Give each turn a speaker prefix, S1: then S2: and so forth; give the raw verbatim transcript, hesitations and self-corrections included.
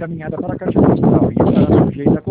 S1: encaminhada para a Caixa Postal e estará sujeita